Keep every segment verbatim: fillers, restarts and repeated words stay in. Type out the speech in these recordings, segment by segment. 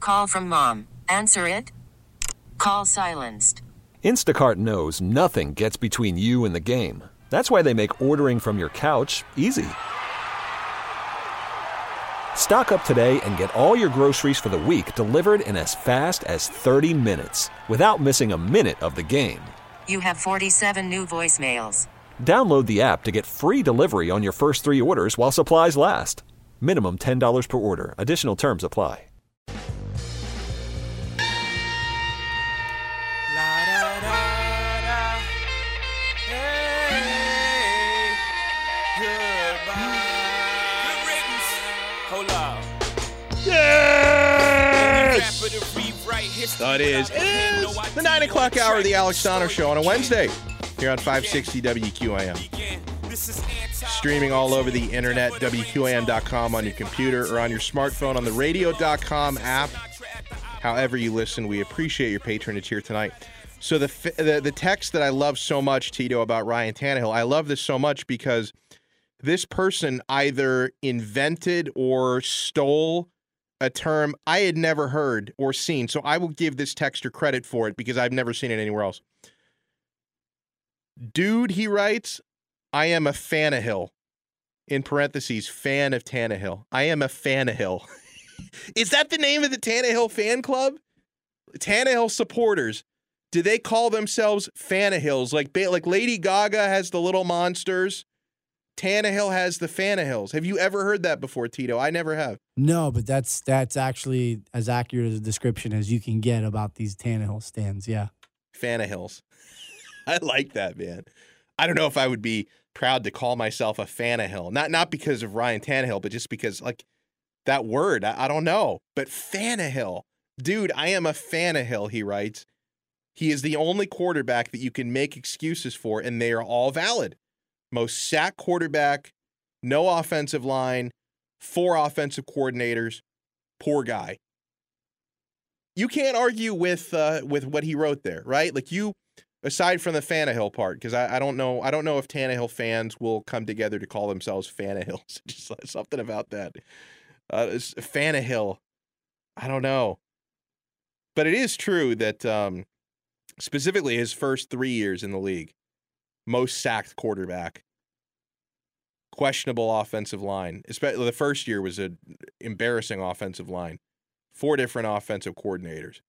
Call from mom. Answer it. Call silenced. Instacart knows nothing gets between you and the game. That's why they make ordering from your couch easy. Stock up today and get all your groceries for the week delivered in as fast as thirty minutes without missing a minute of the game. You have forty-seven new voicemails. Download the app to get free delivery on your first three orders while supplies last. Minimum ten dollars per order. Additional terms apply. That is, it is the nine o'clock hour of the Alex Donner Show on a Wednesday here on five sixty W Q A M. Streaming all over the internet, W Q A M dot com on your computer or on your smartphone on the radio dot com app. However you listen, we appreciate your patronage here tonight. So the, the, the text that I love so much, Tito, about Ryan Tannehill, I love this so much because this person either invented or stole a term I had never heard or seen. So I will give this texter credit for it because I've never seen it anywhere else. Dude, he writes, I am a Fanahill. In parentheses, fan of Tannehill. I am a Fanahill. Is that the name of the Tannehill fan club? Tannehill supporters. Do they call themselves Fanahills? Like, like Lady Gaga has the Little Monsters. Tannehill has the Fanahills. Have you ever heard that before, Tito? I never have. No, but that's that's actually as accurate a description as you can get about these Tannehill stands, yeah. Fanahills. I like that, man. I don't know if I would be proud to call myself a Fanahill. Not not because of Ryan Tannehill, but just because, like, that word, I, I don't know. But Fanahill. Dude, I am a Fanahill, he writes. He is the only quarterback that you can make excuses for, and they are all valid. Most sacked quarterback, no offensive line, four offensive coordinators, poor guy. You can't argue with uh, with what he wrote there, right? Like you, aside from the Fanahill part, because I, I don't know, I don't know if Tannehill fans will come together to call themselves Fanahills. Just something about that. Uh, Fanahill, I don't know, but it is true that um, specifically his first three years in the league. Most sacked quarterback. Questionable offensive line. Especially the first year was an embarrassing offensive line. Four different offensive coordinators.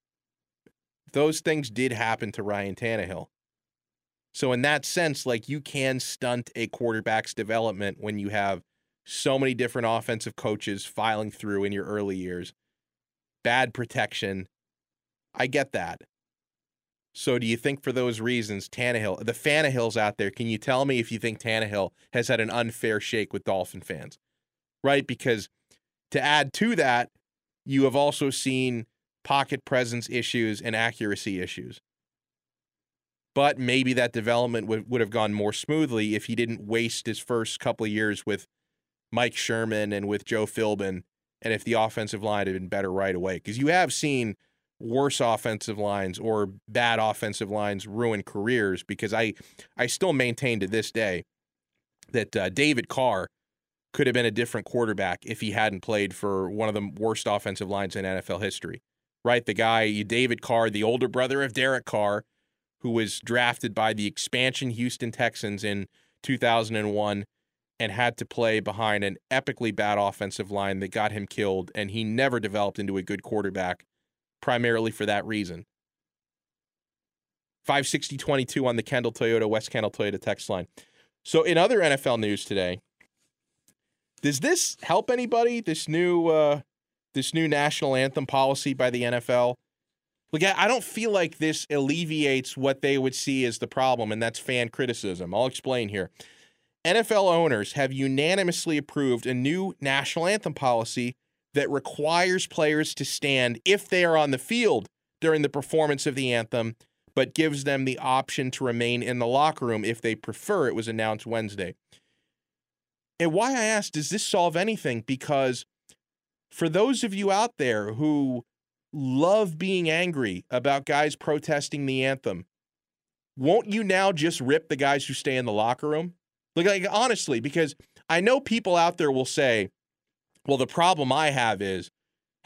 Those things did happen to Ryan Tannehill. So in that sense, like, you can stunt a quarterback's development when you have so many different offensive coaches filing through in your early years. Bad protection. I get that. So do you think for those reasons, Tannehill, the Fanahills out there, can you tell me if you think Tannehill has had an unfair shake with Dolphin fans? Right? Because to add to that, you have also seen pocket presence issues and accuracy issues. But maybe that development would, would have gone more smoothly if he didn't waste his first couple of years with Mike Sherman and with Joe Philbin, and if the offensive line had been better right away. Because you have seen worse offensive lines or bad offensive lines ruin careers, because I, I still maintain to this day that uh, David Carr could have been a different quarterback if he hadn't played for one of the worst offensive lines in N F L history, right? The guy, David Carr, the older brother of Derek Carr, who was drafted by the expansion Houston Texans in two thousand one and had to play behind an epically bad offensive line that got him killed, and he never developed into a good quarterback, primarily for that reason. five sixty twenty-two on the Kendall Toyota, West Kendall Toyota text line. So in other N F L news today, does this help anybody, this new uh, this new national anthem policy by the N F L? Look, I don't feel like this alleviates what they would see as the problem, and that's fan criticism. I'll explain here. N F L owners have unanimously approved a new national anthem policy that requires players to stand if they are on the field during the performance of the anthem, but gives them the option to remain in the locker room if they prefer. It was announced Wednesday. And why I asked, does this solve anything? Because for those of you out there who love being angry about guys protesting the anthem, won't you now just rip the guys who stay in the locker room? Like, like honestly, because I know people out there will say, well, the problem I have is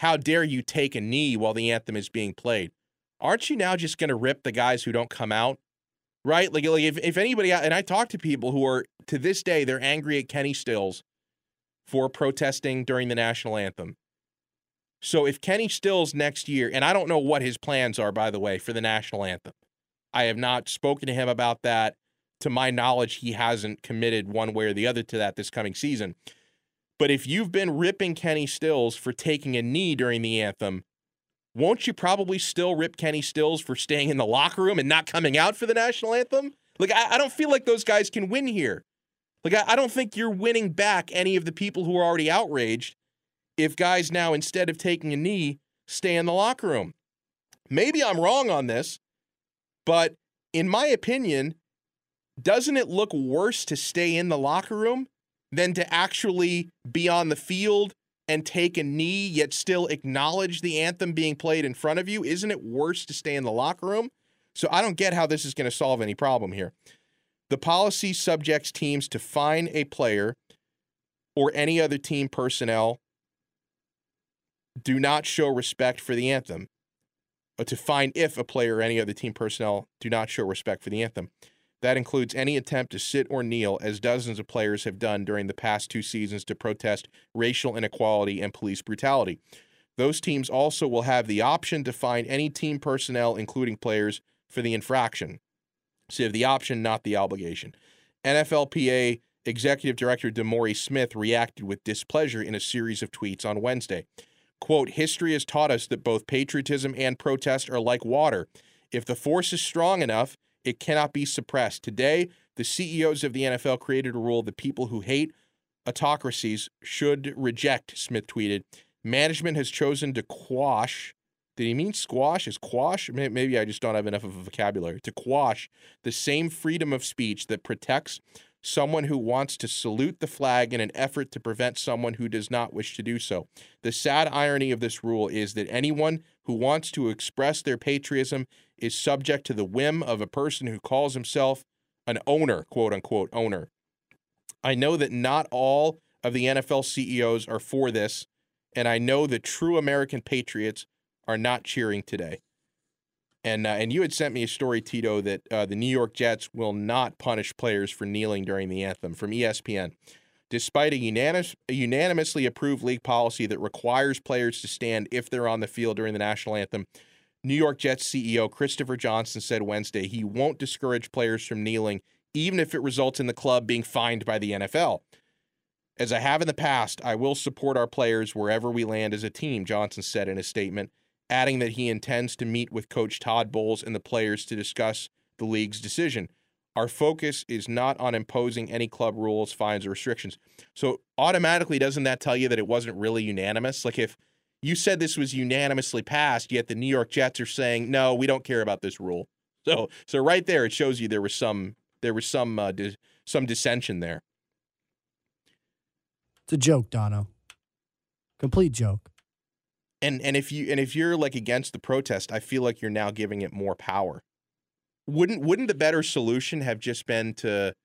how dare you take a knee while the anthem is being played? Aren't you now just going to rip the guys who don't come out? Right? Like, like if, if anybody, and I talk to people who are, to this day, they're angry at Kenny Stills for protesting during the national anthem. So if Kenny Stills next year, and I don't know what his plans are, by the way, for the national anthem. I have not spoken to him about that. To my knowledge, he hasn't committed one way or the other to that this coming season. But if you've been ripping Kenny Stills for taking a knee during the anthem, won't you probably still rip Kenny Stills for staying in the locker room and not coming out for the national anthem? Like, I, I don't feel like those guys can win here. Like, I, I don't think you're winning back any of the people who are already outraged if guys now, instead of taking a knee, stay in the locker room. Maybe I'm wrong on this, but in my opinion, doesn't it look worse to stay in the locker room than to actually be on the field and take a knee, yet still acknowledge the anthem being played in front of you? Isn't it worse to stay in the locker room? So I don't get how this is going to solve any problem here. The policy subjects teams to fine a player or any other team personnel do not show respect for the anthem, or to fine if a player or any other team personnel do not show respect for the anthem. That includes any attempt to sit or kneel, as dozens of players have done during the past two seasons to protest racial inequality and police brutality. Those teams also will have the option to fine any team personnel, including players, for the infraction. So you have the option, not the obligation. N F L P A Executive Director DeMaurice Smith reacted with displeasure in a series of tweets on Wednesday. Quote, history has taught us that both patriotism and protest are like water. If the force is strong enough, it cannot be suppressed. Today, the C E Os of the N F L created a rule that people who hate autocracies should reject, Smith tweeted. Management has chosen to quash, did he mean squash? Is quash? Maybe I just don't have enough of a vocabulary. To quash the same freedom of speech that protects someone who wants to salute the flag in an effort to prevent someone who does not wish to do so. The sad irony of this rule is that anyone who wants to express their patriotism is subject to the whim of a person who calls himself an owner, quote unquote owner. I know that not all of the N F L C E Os are for this, and I know that true American patriots are not cheering today. And uh, and you had sent me a story, Tito, that uh, the New York Jets will not punish players for kneeling during the anthem, from E S P N. Despite a, unanimous, a unanimously approved league policy that requires players to stand if they're on the field during the national anthem, New York Jets C E O Christopher Johnson said Wednesday he won't discourage players from kneeling, even if it results in the club being fined by the N F L. As I have in the past, I will support our players wherever we land as a team, Johnson said in a statement, adding that he intends to meet with Coach Todd Bowles and the players to discuss the league's decision. Our focus is not on imposing any club rules, fines, or restrictions. So automatically, doesn't that tell you that it wasn't really unanimous? Like if you said this was unanimously passed, yet the New York Jets are saying, no, we don't care about this rule. So so right there, it shows you there was some there was some uh, dis- some dissension there. It's a joke, Dono. Complete joke. And and if you and if you're like against the protest, I feel like you're now giving it more power. Wouldn't wouldn't the better solution have just been to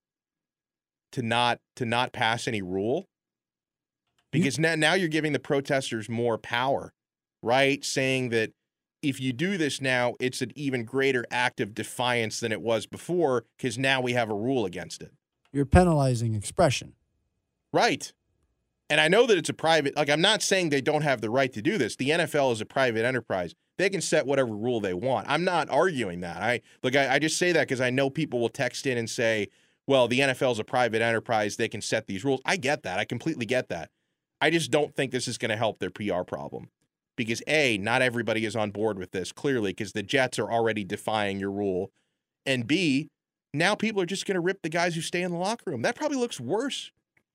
to not to not pass any rule? Because now now you're giving the protesters more power, right? Saying that if you do this now, it's an even greater act of defiance than it was before, because now we have a rule against it. You're penalizing expression. Right. And I know that it's a private, like I'm not saying they don't have the right to do this. The N F L is a private enterprise. They can set whatever rule they want. I'm not arguing that. I look, I, I just say that because I know people will text in and say, well, the N F L is a private enterprise. They can set these rules. I get that. I completely get that. I just don't think this is going to help their P R problem. Because A, not everybody is on board with this, clearly, because the Jets are already defying your rule. And B, now people are just going to rip the guys who stay in the locker room. That probably looks worse.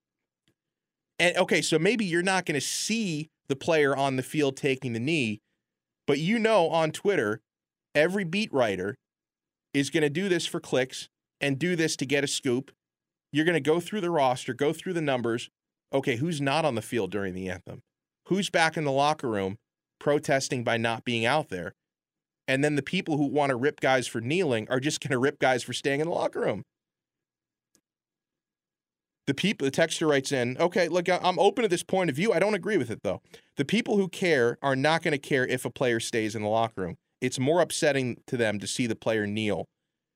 And okay, so maybe you're not going to see the player on the field taking the knee, but you know on Twitter, every beat writer is going to do this for clicks and do this to get a scoop. You're going to go through the roster, go through the numbers. Okay, who's not on the field during the anthem? Who's back in the locker room protesting by not being out there? And then the people who want to rip guys for kneeling are just going to rip guys for staying in the locker room. The people, the texter writes in, okay, look, I- I'm open to this point of view. I don't agree with it, though. The people who care are not going to care if a player stays in the locker room. It's more upsetting to them to see the player kneel.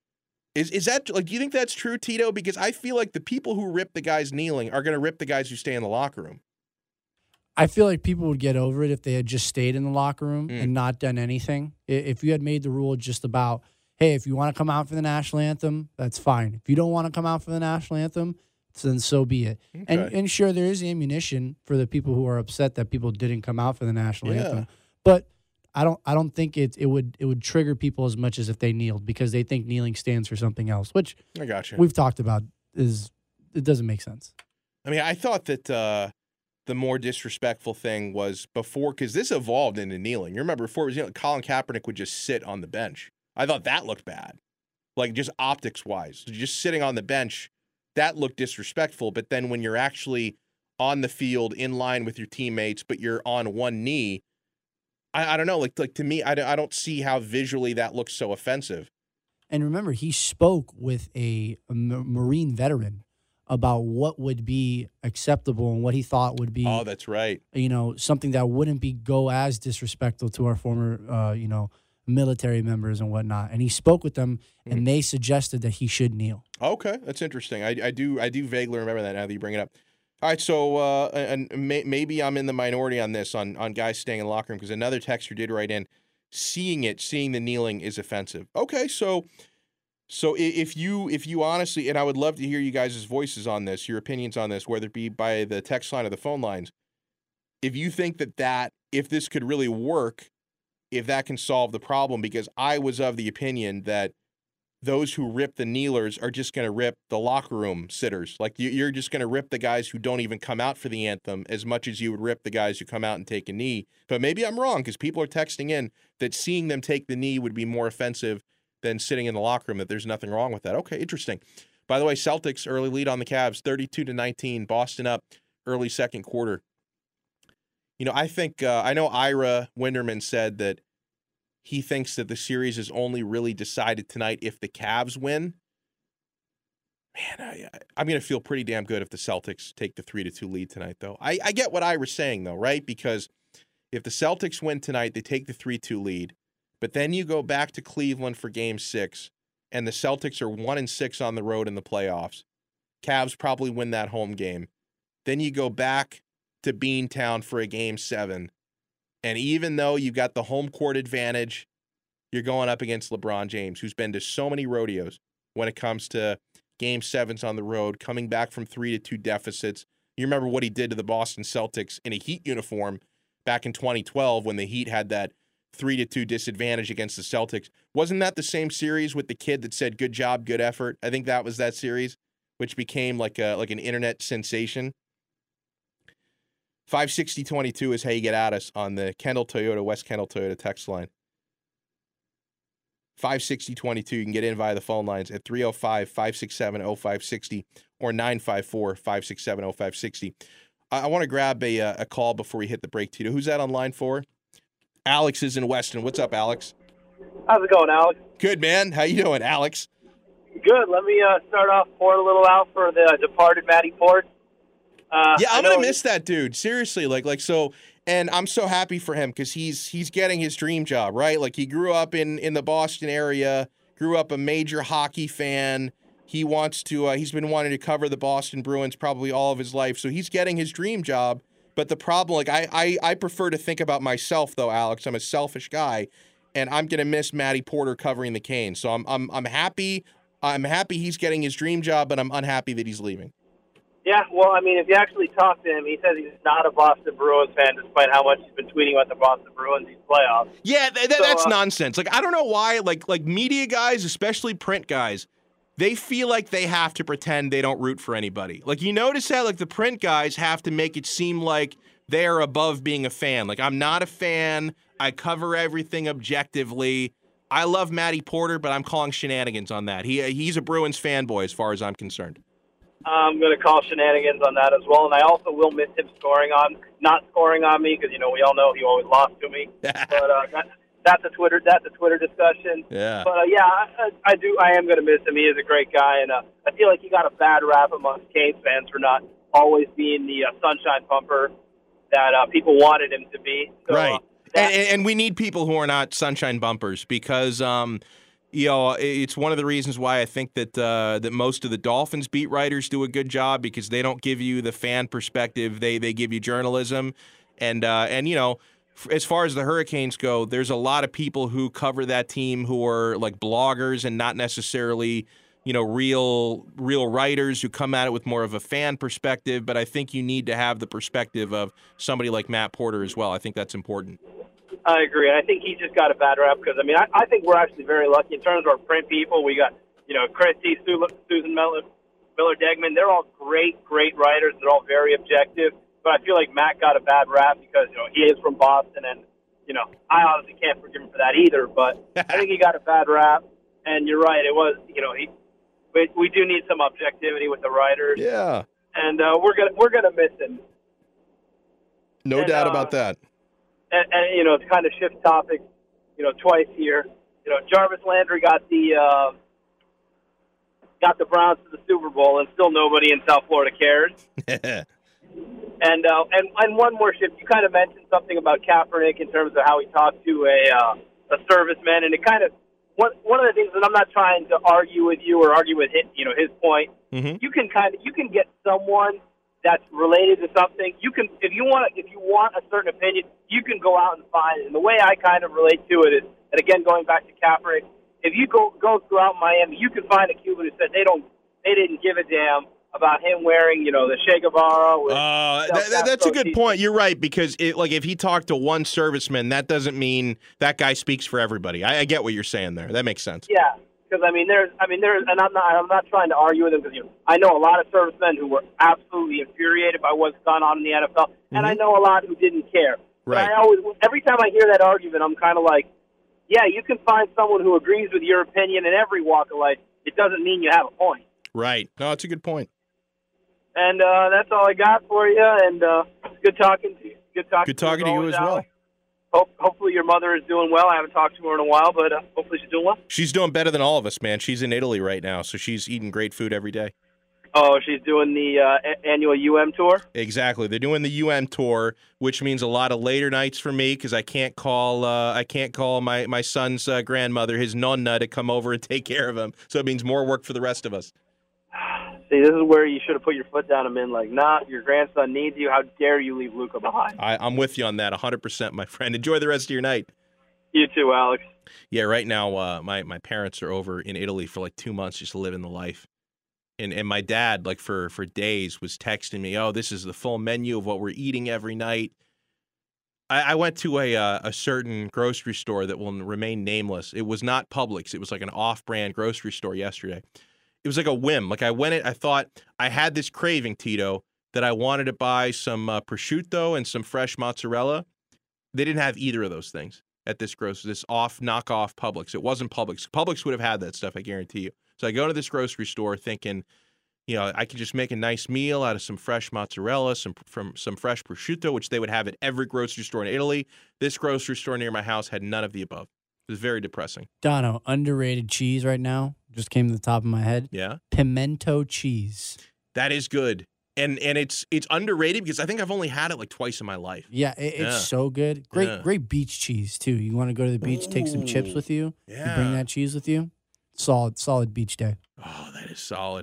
Is is that, like, do you think that's true, Tito? Because I feel like the people who rip the guys kneeling are going to rip the guys who stay in the locker room. I feel like people would get over it if they had just stayed in the locker room Mm. and not done anything. I- If you had made the rule just about, hey, if you want to come out for the national anthem, that's fine. If you don't want to come out for the national anthem, then so be it. And Okay. and sure, there is ammunition for the people who are upset that people didn't come out for the national Yeah. anthem. But I don't I don't think it it would it would trigger people as much as if they kneeled because they think kneeling stands for something else, which I got you. we've talked about is it doesn't make sense. I mean, I thought that uh, the more disrespectful thing was before, because this evolved into kneeling. You remember before it was, you know, Colin Kaepernick would just sit on the bench. I thought that looked bad, like just optics wise, just sitting on the bench. That looked disrespectful. But then when you're actually on the field in line with your teammates, but you're on one knee, I, I don't know. Like like to me, I, don't- I don't see how visually that looks so offensive. And remember, he spoke with a, a M- Marine veteran about what would be acceptable and what he thought would be, Oh, that's right. you know, something that wouldn't be go as disrespectful to our former, uh, you know, military members and whatnot. And he spoke with them, and they suggested that he should kneel. Okay, that's interesting. I, I do I do vaguely remember that now that you bring it up. All right, so uh, and may, maybe I'm in the minority on this on on guys staying in the locker room because another texter did write in, seeing it, seeing the kneeling is offensive. Okay, so so i- if you if you honestly, and I would love to hear you guys' voices on this, your opinions on this, whether it be by the text line or the phone lines. If you think that that if this could really work, if that can solve the problem, because I was of the opinion that those who rip the kneelers are just going to rip the locker room sitters. Like you- you're just going to rip the guys who don't even come out for the anthem as much as you would rip the guys who come out and take a knee. But maybe I'm wrong because people are texting in that seeing them take the knee would be more offensive than sitting in the locker room, that there's nothing wrong with that. Okay, interesting. By the way, Celtics early lead on the Cavs, thirty-two to nineteen. Boston up early second quarter. You know, I think, uh, I know Ira Winderman said that he thinks that the series is only really decided tonight if the Cavs win. Man, I, I, I'm going to feel pretty damn good if the Celtics take the three to two lead tonight, though. I, I get what Ira's saying, though, right? Because if the Celtics win tonight, they take the three two lead. But then you go back to Cleveland for game six, and the Celtics are one and six on the road in the playoffs. Cavs probably win that home game. Then you go back to Beantown for a game seven. And even though you've got the home court advantage, you're going up against LeBron James, who's been to so many rodeos when it comes to game sevens on the road, coming back from three to two deficits. You remember what he did to the Boston Celtics in a Heat uniform back in twenty twelve when the Heat had that three to two disadvantage against the Celtics. Wasn't that the same series with the kid that said, good job, good effort? I think that was that series, which became like a like an internet sensation. five sixty twenty-two is how you get at us on the Kendall Toyota, West Kendall Toyota text line. five sixty twenty-two. You can get in via the phone lines at three oh five, five six seven, oh five six oh or nine five four, five six seven, oh five six oh. I, I want to grab a, a call before we hit the break, Tito. Who's that on line for? Alex is in Weston. What's up, Alex? How's it going, Alex? Good, man. How you doing, Alex? Good. Let me uh, start off pouring a little out for the departed Matty Ford. Uh, Yeah, I I'm know gonna he- miss that dude. Seriously, like, like so, and I'm so happy for him because he's he's getting his dream job, right? Like, he grew up in in the Boston area, grew up a major hockey fan. He wants to. Uh, he's been wanting to cover the Boston Bruins probably all of his life, so he's getting his dream job. But the problem, like, I I, I prefer to think about myself though, Alex. I'm a selfish guy, and I'm gonna miss Matty Porter covering the Canes. So I'm I'm I'm happy. I'm happy he's getting his dream job, but I'm unhappy that he's leaving. Yeah, well, I mean, if you actually talk to him, he says he's not a Boston Bruins fan, despite how much he's been tweeting about the Boston Bruins these playoffs. Yeah, th- th- So, that's uh, nonsense. Like, I don't know why, like like media guys, especially print guys, they feel like they have to pretend they don't root for anybody. Like, you notice that, like, the print guys have to make it seem like they're above being a fan. Like, I'm not a fan. I cover everything objectively. I love Matty Porter, but I'm calling shenanigans on that. He he's a Bruins fanboy as far as I'm concerned. I'm going to call shenanigans on that as well, and I also will miss him scoring on, not scoring on me, because, you know, we all know he always lost to me. But uh, that, that's a Twitter that's a Twitter discussion. Yeah. But uh, yeah, I, I do. I am going to miss him. He is a great guy, and uh, I feel like he got a bad rap amongst Canes fans for not always being the uh, sunshine pumper that uh, people wanted him to be. So, right. Uh, that- and, and we need people who are not sunshine bumpers because, um, you know, it's one of the reasons why I think that uh, that most of the Dolphins beat writers do a good job because they don't give you the fan perspective. They they give you journalism, and uh, and you know. As far as the Hurricanes go, there's a lot of people who cover that team who are like bloggers and not necessarily, you know, real real writers who come at it with more of a fan perspective. But I think you need to have the perspective of somebody like Matt Porter as well. I think that's important. I agree. I think he just got a bad rap because, I mean, I, I think we're actually very lucky in terms of our print people. We got, you know, Christy, Susan Miller, Miller Degman. They're all great, great writers. They're all very objective. But I feel like Matt got a bad rap because, you know, he is from Boston, and, you know, I honestly can't forgive him for that either. But I think he got a bad rap, and you're right. It was, you know, he. We, we do need some objectivity with the writers. Yeah, and uh, we're gonna we're gonna miss him. No and, doubt uh, about that. And, and you know, to kind of shift topics, you know, twice here. You know, Jarvis Landry got the uh, got the Browns to the Super Bowl, and still nobody in South Florida cares. And uh, and and one more shift. You kind of mentioned something about Kaepernick in terms of how he talked to a uh, a serviceman, and it kind of one one of the things. And I'm not trying to argue with you or argue with his, you know his point. Mm-hmm. You can kind of you can get someone that's related to something. You can if you want if you want a certain opinion, you can go out and find it. And the way I kind of relate to it is, and again going back to Kaepernick, if you go go throughout Miami, you can find a Cuban who said they don't they didn't give a damn about him wearing, you know, the Che Guevara. With uh, that, that, that's a good point. You're right, because it, like if he talked to one serviceman, that doesn't mean that guy speaks for everybody. I, I get what you're saying there. That makes sense. Yeah, because I mean, there's, I mean, there's, and I'm not, I'm not trying to argue with him because you know, I know a lot of servicemen who were absolutely infuriated by what's gone on in the N F L, and mm-hmm. I know a lot who didn't care. Right. But I always, every time I hear that argument, I'm kind of like, yeah, you can find someone who agrees with your opinion in every walk of life. It doesn't mean you have a point. Right. No, it's a good point. And uh, that's all I got for you. And uh, it's good talking to you. Good talking. Good talking to you, to you as well. Hope, hopefully your mother is doing well. I haven't talked to her in a while, but uh, hopefully she's doing well. She's doing better than all of us, man. She's in Italy right now, so she's eating great food every day. Oh, she's doing the uh, a- annual U M tour? Exactly. They're doing the U M tour, which means a lot of later nights for me because I can't call uh, I can't call my, my son's uh, grandmother, his nonna, to come over and take care of him. So it means more work for the rest of us. See, this is where you should have put your foot down and been like, nah, your grandson needs you. How dare you leave Luca behind? I, I'm with you on that one hundred percent, my friend. Enjoy the rest of your night. You too, Alex. Yeah, right now uh, my, my parents are over in Italy for like two months just living the life. And and my dad, like for, for days, was texting me, oh, this is the full menu of what we're eating every night. I, I went to a uh, a certain grocery store that will remain nameless. It was not Publix. It was like an off-brand grocery store yesterday. It was like a whim. Like I went in, I thought I had this craving, Tito, that I wanted to buy some uh, prosciutto and some fresh mozzarella. They didn't have either of those things at this grocery, this off knockoff Publix. It wasn't Publix. Publix would have had that stuff, I guarantee you. So I go to this grocery store thinking, you know, I could just make a nice meal out of some fresh mozzarella, some from some fresh prosciutto, which they would have at every grocery store in Italy. This grocery store near my house had none of the above. It was very depressing. Dono, underrated cheese right now just came to the top of my head. Yeah, pimento cheese. That is good, and and it's it's underrated because I think I've only had it like twice in my life. Yeah, it, it's yeah. so good. Great, yeah. great beach cheese too. You want to go to the beach, take some chips with you. Yeah, you bring that cheese with you. Solid, solid beach day. Oh, that is solid,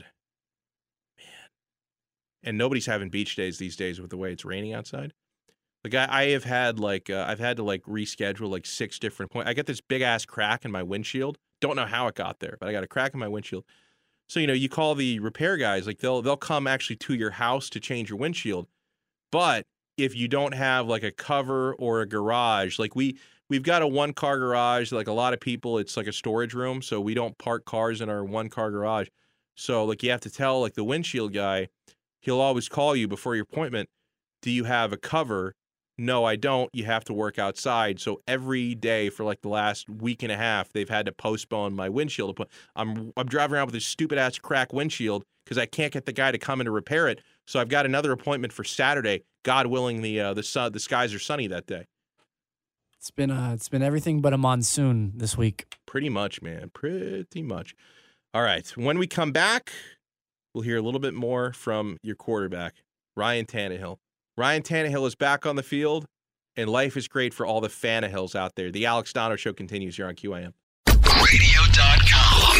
man. And nobody's having beach days these days with the way it's raining outside. Like I, I have had like uh, I've had to like reschedule like six different points. I got this big ass crack in my windshield. Don't know how it got there, but I got a crack in my windshield. So you know, you call the repair guys. Like they'll they'll come actually to your house to change your windshield. But if you don't have like a cover or a garage, like we we've got a one car garage. Like a lot of people, it's like a storage room, so we don't park cars in our one car garage. So like you have to tell like the windshield guy, he'll always call you before your appointment. Do you have a cover? No, I don't. You have to work outside. So every day for like the last week and a half, they've had to postpone my windshield. I'm I'm driving around with this stupid ass crack windshield because I can't get the guy to come in to repair it. So I've got another appointment for Saturday. God willing, the uh, the sun the skies are sunny that day. It's been uh, it's been everything but a monsoon this week. Pretty much, man. Pretty much. All right. When we come back, we'll hear a little bit more from your quarterback, Ryan Tannehill. Ryan Tannehill is back on the field, and life is great for all the Fannahills out there. The Alex Donner Show continues here on Q A M. radio dot com.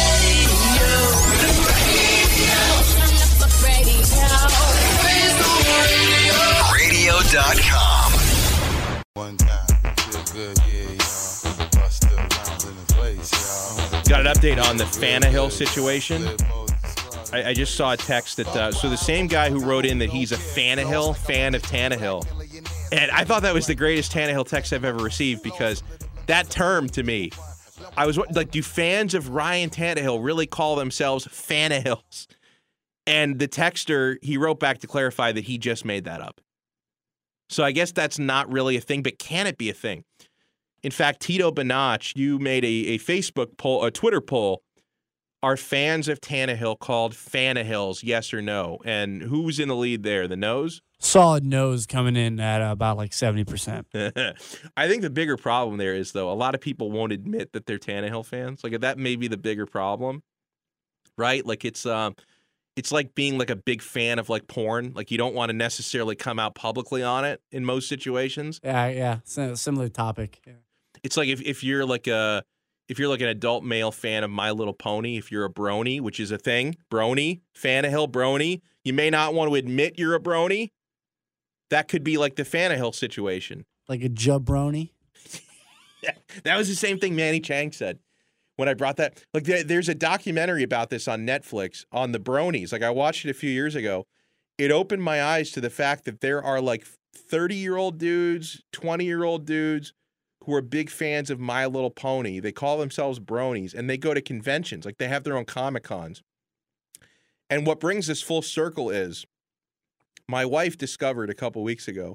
radio dot com. One time, feel good, yeah, y'all. Bust the pounds in the place, y'all. Got an update on the Fannahill situation. I, I just saw a text that, uh, so the same guy who wrote in that he's a Fannahill, fan of Tannehill. And I thought that was the greatest Tannehill text I've ever received because that term to me, I was like, do fans of Ryan Tannehill really call themselves Fannahills? And the texter, he wrote back to clarify that he just made that up. So I guess that's not really a thing, but can it be a thing? In fact, Tito Bonach, you made a, a Facebook poll, a Twitter poll. Are fans of Tannehill called Fannahills, yes or no? And who's in the lead there? The no's? Solid nose coming in at uh, about like seventy percent. I think the bigger problem there is, though, a lot of people won't admit that they're Tannehill fans. Like, that may be the bigger problem, right? Like, it's um, it's like being, like, a big fan of, like, porn. Like, you don't want to necessarily come out publicly on it in most situations. Yeah, yeah. S- similar topic. Yeah. It's like if, if you're, like, a... If you're like an adult male fan of My Little Pony, if you're a brony, which is a thing, brony, Fannahill brony, you may not want to admit you're a brony. That could be like the Fannahill situation. Like a jabroni? Yeah, that was the same thing Manny Chang said when I brought that. Like, there, there's a documentary about this on Netflix on the bronies. Like, I watched it a few years ago. It opened my eyes to the fact that there are like thirty-year-old dudes, twenty-year-old dudes who are big fans of My Little Pony. They call themselves bronies, and they go to conventions. Like, they have their own Comic-Cons. And what brings this full circle is my wife discovered a couple weeks ago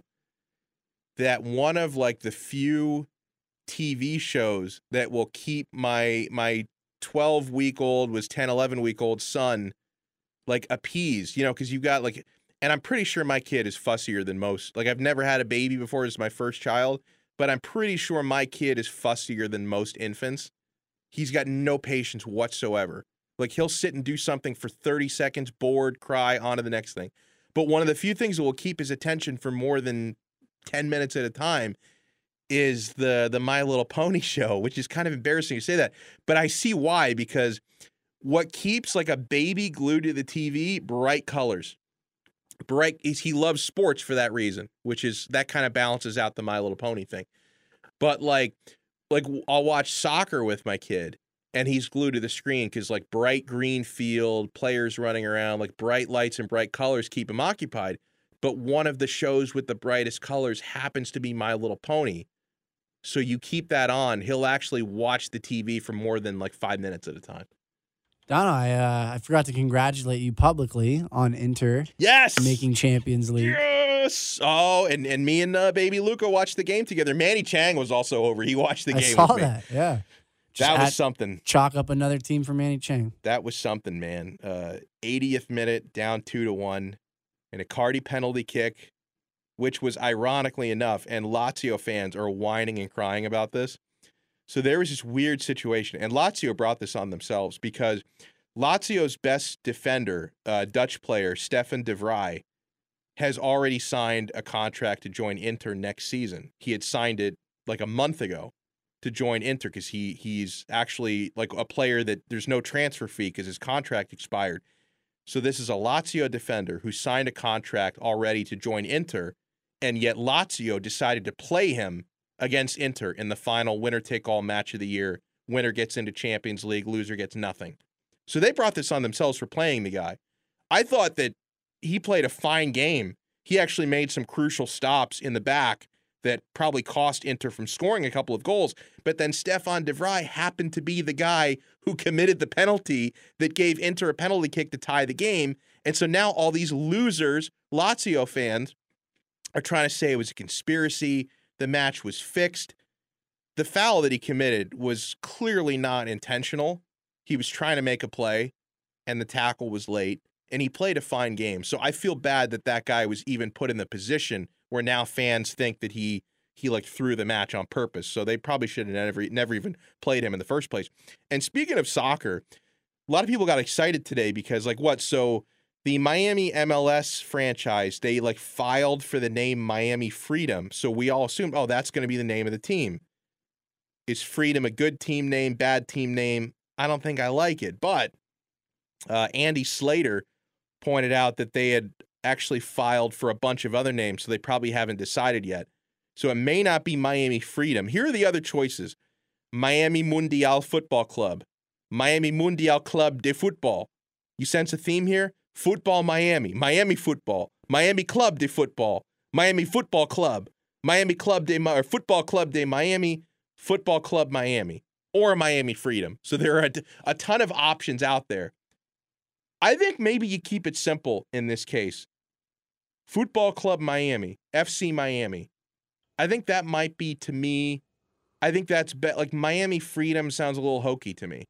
that one of, like, the few T V shows that will keep my my twelve-week-old, was ten, eleven-week-old son, like, appeased, you know, because you've got, like, and I'm pretty sure my kid is fussier than most. Like, I've never had a baby before. It's my first child. But I'm pretty sure my kid is fussier than most infants. He's got no patience whatsoever. Like, he'll sit and do something for thirty seconds, bored, cry, on to the next thing. But one of the few things that will keep his attention for more than ten minutes at a time is the, the My Little Pony show, which is kind of embarrassing to say that. But I see why, because what keeps, like, a baby glued to the T V, bright colors. Bright, he loves sports for that reason, which is that kind of balances out the My Little Pony thing. But like, like I'll watch soccer with my kid, and he's glued to the screen because like bright green field, players running around, like bright lights and bright colors keep him occupied. But one of the shows with the brightest colors happens to be My Little Pony, so you keep that on. He'll actually watch the T V for more than like five minutes at a time. Donna, I uh, I forgot to congratulate you publicly on Inter. Yes! Making Champions League. Yes! Oh, and, and me and uh, baby Luca watched the game together. Manny Chang was also over. He watched the I game saw with me. that, yeah. Just That was add- something. Chalk up another team for Manny Chang. That was something, man. Uh, eightieth minute, down two to one, and a Cardi penalty kick, which was ironically enough, and Lazio fans are whining and crying about this. So there was this weird situation, and Lazio brought this on themselves because Lazio's best defender, uh, Dutch player Stefan de Vrij, has already signed a contract to join Inter next season. He had signed it like a month ago to join Inter because he he's actually like a player that there's no transfer fee because his contract expired. So this is a Lazio defender who signed a contract already to join Inter, and yet Lazio decided to play him against Inter in the final winner-take-all match of the year. Winner gets into Champions League, loser gets nothing. So they brought this on themselves for playing the guy. I thought that he played a fine game. He actually made some crucial stops in the back that probably cost Inter from scoring a couple of goals. But then Stefan de Vrij happened to be the guy who committed the penalty that gave Inter a penalty kick to tie the game. And so now all these losers, Lazio fans, are trying to say it was a conspiracy. The match was fixed. The foul that he committed was clearly not intentional. He was trying to make a play, and the tackle was late, and he played a fine game. So I feel bad that that guy was even put in the position where now fans think that he he like threw the match on purpose. So they probably should have never, never even played him in the first place. And speaking of soccer, a lot of people got excited today because like what? So the Miami M L S franchise, they like filed for the name Miami Freedom. So we all assumed, oh, that's going to be the name of the team. Is Freedom a good team name, bad team name? I don't think I like it. But uh, Andy Slater pointed out that they had actually filed for a bunch of other names, so they probably haven't decided yet. So it may not be Miami Freedom. Here are the other choices. Miami Mundial Football Club. Miami Mundial Club de Football. You sense a theme here? Football Miami. Miami Football. Miami Club de Football. Miami Football Club. Miami Club de or Football Club de Miami. Football Club Miami. Or Miami Freedom. So there are a, a ton of options out there. I think maybe you keep it simple in this case. Football Club Miami. F C Miami. I think that might be, to me, I think that's be- like Miami Freedom sounds a little hokey to me.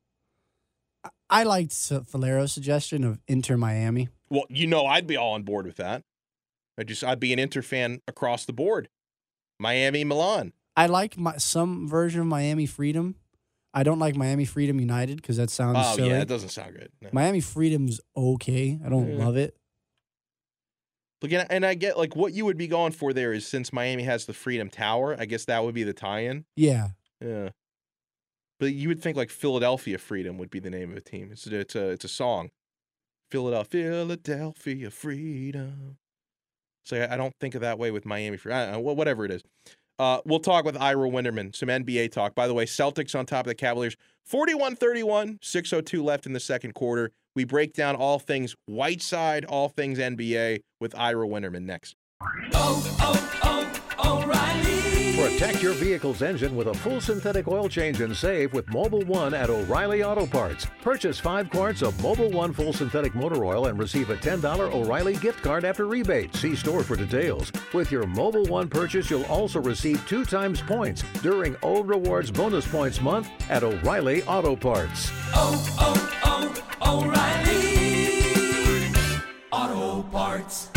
I liked Valero's suggestion of Inter Miami. Well, you know, I'd be all on board with that. I just, I'd be an Inter fan across the board. Miami Milan. I like my, some version of Miami Freedom. I don't like Miami Freedom United because that sounds oh, silly. yeah, it doesn't sound good. No. Miami Freedom's okay. I don't Yeah. love it. But again, and I get like what you would be going for there is since Miami has the Freedom Tower, I guess that would be the tie-in. Yeah. Yeah. But you would think like Philadelphia Freedom would be the name of a team. It's it's a it's a song. Philadelphia, Philadelphia Freedom. So I don't think of that way with Miami Freedom. I don't know, whatever it is. Uh, we'll talk with Ira Winderman, some N B A talk. By the way, Celtics on top of the Cavaliers, forty-one thirty-one, six oh two left in the second quarter. We break down all things Whiteside, all things N B A with Ira Winderman next. Oh, oh, oh, O'Reilly. Protect your vehicle's engine with a full synthetic oil change and save with Mobil one at O'Reilly Auto Parts. Purchase five quarts of Mobil one full synthetic motor oil and receive a ten dollars O'Reilly gift card after rebate. See store for details. With your Mobil one purchase, you'll also receive two times points during O Rewards Bonus Points Month at O'Reilly Auto Parts. Oh, oh, oh, O'Reilly Auto Parts.